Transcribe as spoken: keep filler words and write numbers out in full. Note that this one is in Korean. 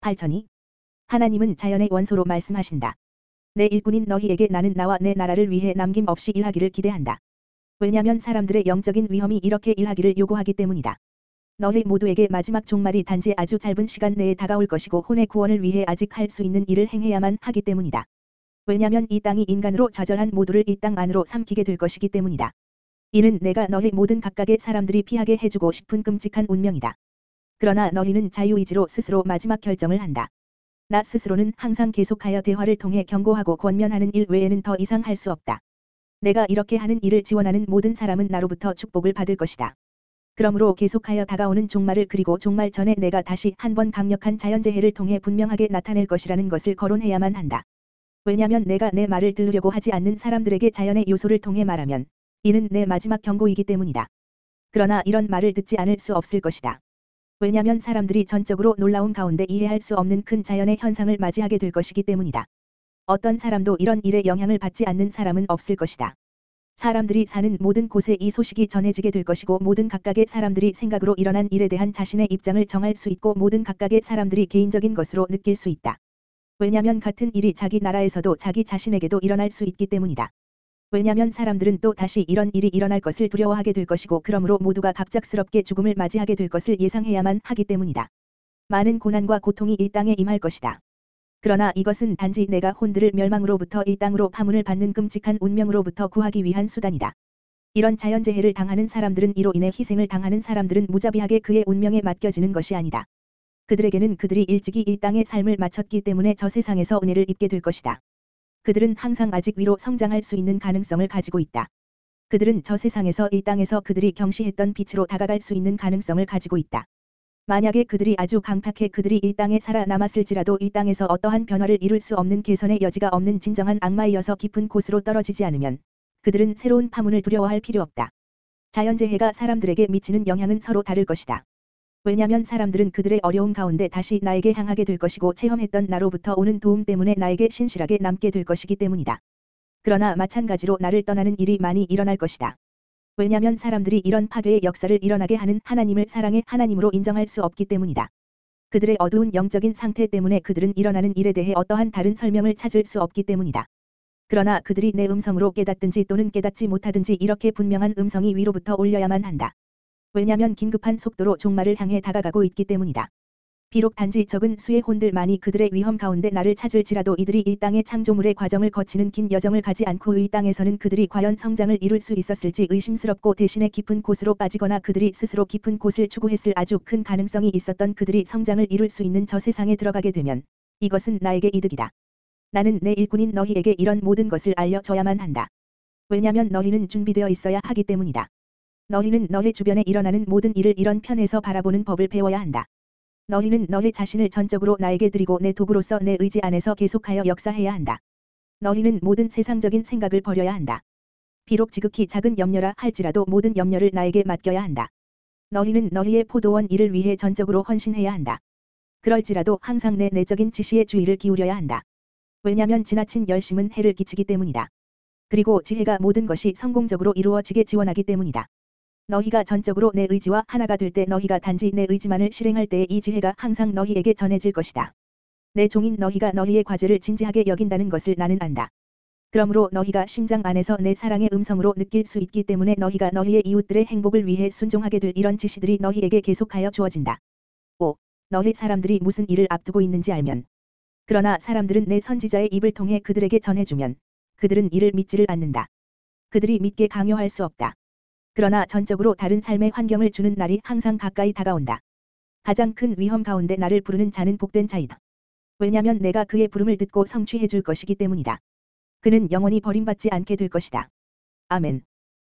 팔천이 하나님은 자연의 원소로 말씀하신다. 내 일꾼인 너희에게 나는 나와 내 나라를 위해 남김없이 일하기를 기대한다. 왜냐면 사람들의 영적인 위험이 이렇게 일하기를 요구하기 때문이다. 너희 모두에게 마지막 종말이 단지 아주 짧은 시간 내에 다가올 것이고 혼의 구원을 위해 아직 할 수 있는 일을 행해야만 하기 때문이다. 왜냐면 이 땅이 인간으로 좌절한 모두를 이 땅 안으로 삼키게 될 것이기 때문이다. 이는 내가 너희 모든 각각의 사람들이 피하게 해주고 싶은 끔찍한 운명이다. 그러나 너희는 자유의지로 스스로 마지막 결정을 한다. 나 스스로는 항상 계속하여 대화를 통해 경고하고 권면하는 일 외에는 더 이상 할 수 없다. 내가 이렇게 하는 일을 지원하는 모든 사람은 나로부터 축복을 받을 것이다. 그러므로 계속하여 다가오는 종말을 그리고 종말 전에 내가 다시 한번 강력한 자연재해를 통해 분명하게 나타낼 것이라는 것을 거론해야만 한다. 왜냐면 내가 내 말을 들으려고 하지 않는 사람들에게 자연의 요소를 통해 말하면 이는 내 마지막 경고이기 때문이다. 그러나 이런 말을 듣지 않을 수 없을 것이다. 왜냐면 사람들이 전적으로 놀라움 가운데 이해할 수 없는 큰 자연의 현상을 맞이하게 될 것이기 때문이다. 어떤 사람도 이런 일에 영향을 받지 않는 사람은 없을 것이다. 사람들이 사는 모든 곳에 이 소식이 전해지게 될 것이고 모든 각각의 사람들이 생각으로 일어난 일에 대한 자신의 입장을 정할 수 있고 모든 각각의 사람들이 개인적인 것으로 느낄 수 있다. 왜냐면 같은 일이 자기 나라에서도 자기 자신에게도 일어날 수 있기 때문이다. 왜냐면 사람들은 또 다시 이런 일이 일어날 것을 두려워하게 될 것이고 그러므로 모두가 갑작스럽게 죽음을 맞이하게 될 것을 예상해야만 하기 때문이다. 많은 고난과 고통이 이 땅에 임할 것이다. 그러나 이것은 단지 내가 혼들을 멸망으로부터 이 땅으로 파문을 받는 끔찍한 운명으로부터 구하기 위한 수단이다. 이런 자연재해를 당하는 사람들은 이로 인해 희생을 당하는 사람들은 무자비하게 그의 운명에 맡겨지는 것이 아니다. 그들에게는 그들이 일찍이 이 땅의 삶을 마쳤기 때문에 저 세상에서 은혜를 입게 될 것이다. 그들은 항상 아직 위로 성장할 수 있는 가능성을 가지고 있다. 그들은 저 세상에서 이 땅에서 그들이 경시했던 빛으로 다가갈 수 있는 가능성을 가지고 있다. 만약에 그들이 아주 강팍해 그들이 이 땅에 살아남았을지라도 이 땅에서 어떠한 변화를 이룰 수 없는 개선의 여지가 없는 진정한 악마이어서 깊은 곳으로 떨어지지 않으면 그들은 새로운 파문을 두려워할 필요 없다. 자연재해가 사람들에게 미치는 영향은 서로 다를 것이다. 왜냐면 사람들은 그들의 어려움 가운데 다시 나에게 향하게 될 것이고 체험했던 나로부터 오는 도움 때문에 나에게 신실하게 남게 될 것이기 때문이다. 그러나 마찬가지로 나를 떠나는 일이 많이 일어날 것이다. 왜냐면 사람들이 이런 파괴의 역사를 일어나게 하는 하나님을 사랑의 하나님으로 인정할 수 없기 때문이다. 그들의 어두운 영적인 상태 때문에 그들은 일어나는 일에 대해 어떠한 다른 설명을 찾을 수 없기 때문이다. 그러나 그들이 내 음성으로 깨닫든지 또는 깨닫지 못하든지 이렇게 분명한 음성이 위로부터 올려야만 한다. 왜냐면 긴급한 속도로 종말을 향해 다가가고 있기 때문이다. 비록 단지 적은 수의 혼들만이 그들의 위험 가운데 나를 찾을지라도 이들이 이 땅의 창조물의 과정을 거치는 긴 여정을 가지 않고 이 땅에서는 그들이 과연 성장을 이룰 수 있었을지 의심스럽고 대신에 깊은 곳으로 빠지거나 그들이 스스로 깊은 곳을 추구했을 아주 큰 가능성이 있었던 그들이 성장을 이룰 수 있는 저 세상에 들어가게 되면 이것은 나에게 이득이다. 나는 내 일꾼인 너희에게 이런 모든 것을 알려줘야만 한다. 왜냐면 너희는 준비되어 있어야 하기 때문이다. 너희는 너희 주변에 일어나는 모든 일을 이런 편에서 바라보는 법을 배워야 한다. 너희는 너희 자신을 전적으로 나에게 드리고 내 도구로서 내 의지 안에서 계속하여 역사해야 한다. 너희는 모든 세상적인 생각을 버려야 한다. 비록 지극히 작은 염려라 할지라도 모든 염려를 나에게 맡겨야 한다. 너희는 너희의 포도원 일을 위해 전적으로 헌신해야 한다. 그럴지라도 항상 내 내적인 지시에 주의를 기울여야 한다. 왜냐면 지나친 열심은 해를 끼치기 때문이다. 그리고 지혜가 모든 것이 성공적으로 이루어지게 지원하기 때문이다. 너희가 전적으로 내 의지와 하나가 될 때 너희가 단지 내 의지만을 실행할 때에 이 지혜가 항상 너희에게 전해질 것이다. 내 종인 너희가 너희의 과제를 진지하게 여긴다는 것을 나는 안다. 그러므로 너희가 심장 안에서 내 사랑의 음성으로 느낄 수 있기 때문에 너희가 너희의 이웃들의 행복을 위해 순종하게 될 이런 지시들이 너희에게 계속하여 주어진다. 오. 너희 사람들이 무슨 일을 앞두고 있는지 알면. 그러나 사람들은 내 선지자의 입을 통해 그들에게 전해주면 그들은 이를 믿지를 않는다. 그들이 믿게 강요할 수 없다. 그러나 전적으로 다른 삶의 환경을 주는 날이 항상 가까이 다가온다. 가장 큰 위험 가운데 나를 부르는 자는 복된 자이다. 왜냐면 내가 그의 부름을 듣고 성취해 줄 것이기 때문이다. 그는 영원히 버림받지 않게 될 것이다. 아멘.